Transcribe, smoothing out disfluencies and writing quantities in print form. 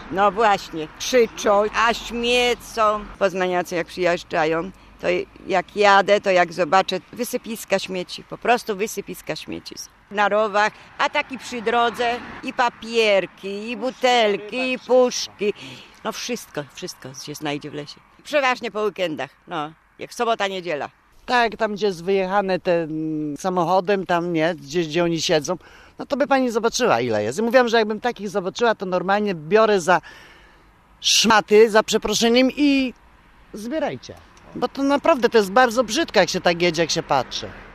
No właśnie, krzyczą, a śmiecą. Poznaniacy jak przyjeżdżają, to jak jadę, to jak zobaczę wysypiska śmieci, po prostu wysypiska śmieci są. Na rowach, a taki przy drodze i papierki, i butelki, i puszki. No wszystko się znajdzie w lesie. Przeważnie po weekendach, no, jak sobota, niedziela. Tak, tam gdzie jest wyjechane tym samochodem, tam nie, gdzie oni siedzą, no to by pani zobaczyła ile jest. I mówiłam, że jakbym takich zobaczyła, to normalnie biorę za szmaty, za przeproszeniem i zbierajcie. Bo to naprawdę to jest bardzo brzydko, jak się tak jedzie, jak się patrzy.